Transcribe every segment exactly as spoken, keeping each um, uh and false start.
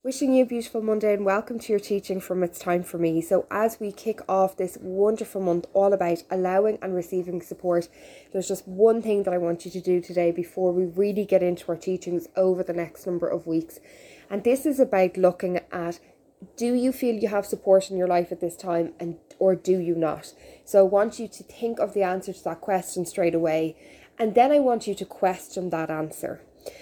Wishing you a beautiful Monday and welcome to your teaching from It's Time for Me. So as we kick off this wonderful month all about allowing and receiving support, there's just one thing that I want you to do today before we really get into our teachings over the next number of weeks. And this is about looking at, do you feel you have support in your life at this time, and or do you not? So I want you to think of the answer to that question straight away. And then I want you to question that answer.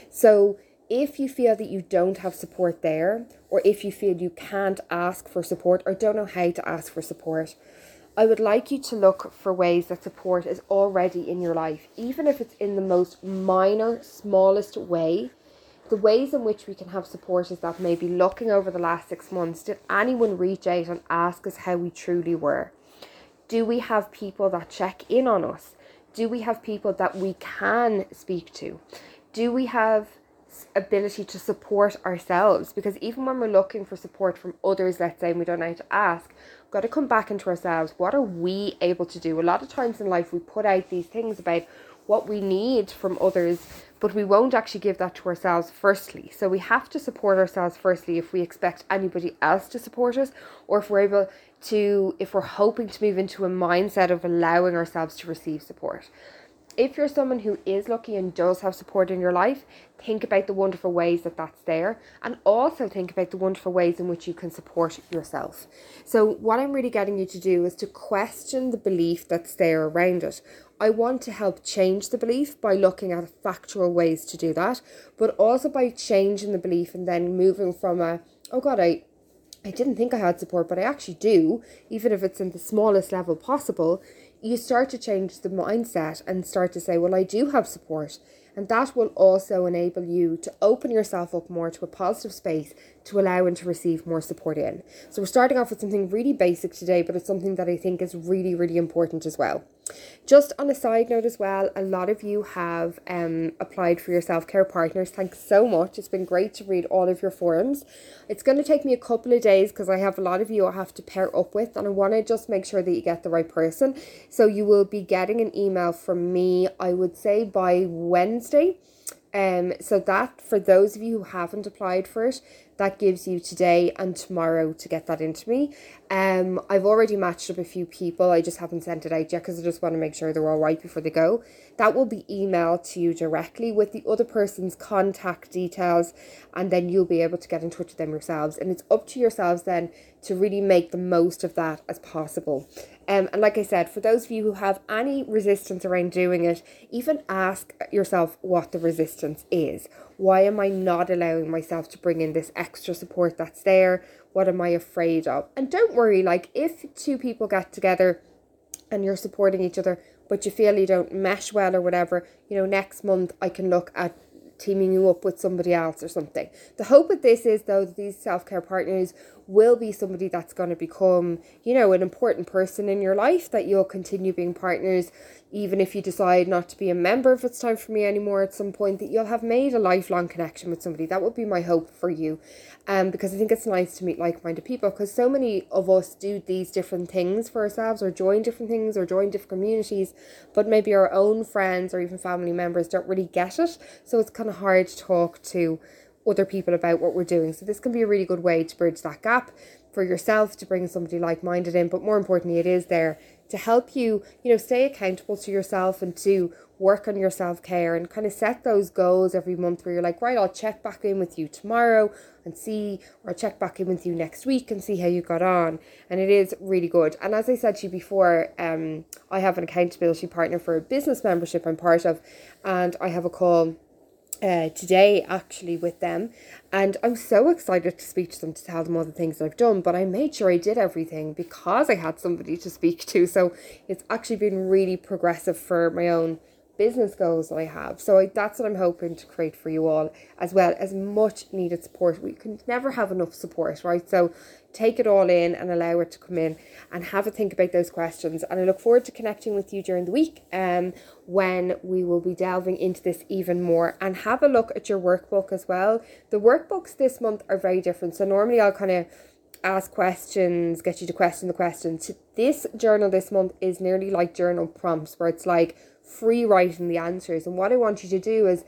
So if you feel that you don't have support there, or if you feel you can't ask for support or don't know how to ask for support, I would like you to look for ways that support is already in your life, even if it's in the most minor, smallest way. The ways in which we can have support is that maybe looking over the last six months, did anyone reach out and ask us how we truly were? Do we have people that check in on us? Do we have people that we can speak to? Do we have ability to support ourselves? Because even when we're looking for support from others, let's say, and we don't know how to ask, we've got to come back into ourselves. What are we able to do? A lot of times in life we put out these things about what we need from others, but we won't actually give that to ourselves firstly. So we have to support ourselves firstly if we expect anybody else to support us, or if we're able to, if we're hoping to move into a mindset of allowing ourselves to receive support. If you're someone who is lucky and does have support in your life, think about the wonderful ways that that's there, and also think about the wonderful ways in which you can support yourself. So what I'm really getting you to do is to question the belief that's there around it. I want to help change the belief by looking at factual ways to do that, but also by changing the belief and then moving from a, oh God, I I didn't think I had support, but I actually do, even if it's in the smallest level possible. You start to change the mindset and start to say, well, I do have support. And that will also enable you to open yourself up more to a positive space to allow and to receive more support in. So we're starting off with something really basic today, but it's something that I think is really, really important as well. Just on a side note as well, a lot of you have um, applied for your self-care partners. Thanks so much. It's been great to read all of your forums. It's going to take me a couple of days because I have a lot of you I have to pair up with, and I want to just make sure that you get the right person. So you will be getting an email from me, I would say, by Wednesday. Um, so that, for those of you who haven't applied for it, that gives you today and tomorrow to get that into me. Um, I've already matched up a few people. I just haven't sent it out yet because I just want to make sure they're all right before they go. That will be emailed to you directly with the other person's contact details, and then you'll be able to get in touch with them yourselves. And it's up to yourselves then to really make the most of that as possible. Um, and like I said, for those of you who have any resistance around doing it, even ask yourself what the resistance is. Why am I not allowing myself to bring in this extra support that's there? What am I afraid of? And don't worry, like if two people get together and you're supporting each other, but you feel you don't mesh well or whatever, you know, next month I can look at teaming you up with somebody else or something. The hope with this is, though, that these self-care partners will be somebody that's going to become, you know, an important person in your life, that you'll continue being partners, even if you decide not to be a member if it's time for me anymore at some point, that you'll have made a lifelong connection with somebody. That would be my hope for you. Um, because I think it's nice to meet like-minded people, because so many of us do these different things for ourselves, or join different things, or join different communities, but maybe our own friends or even family members don't really get it. So it's kind of hard to talk to other people about what we're doing. So this can be a really good way to bridge that gap for yourself, to bring somebody like-minded in, but more importantly, it is there to help you, you know, stay accountable to yourself and to work on your self-care and kind of set those goals every month where you're like, right, I'll check back in with you tomorrow and see, or I'll check back in with you next week and see how you got on. And it is really good. And as I said to you before, um, I have an accountability partner for a business membership I'm part of, and I have a call Uh, today actually with them, and I'm so excited to speak to them, to tell them all the things that I've done. But I made sure I did everything because I had somebody to speak to, so it's actually been really progressive for my own business goals that I have. So I, that's what I'm hoping to create for you all, as well as much needed support. We can never have enough support, right? So take it all in and allow it to come in and have a think about those questions. And I look forward to connecting with you during the week um, when we will be delving into this even more. And have a look at your workbook as well. The workbooks this month are very different. So normally I'll kind of ask questions, get you to question the questions. This journal this month is nearly like journal prompts, where it's like free writing the answers. And what I want you to do is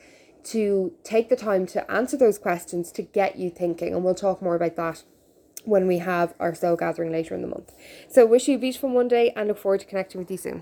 to take the time to answer those questions to get you thinking. And we'll talk more about that when we have our soul gathering later in the month. So wish you a beautiful Monday and look forward to connecting with you soon.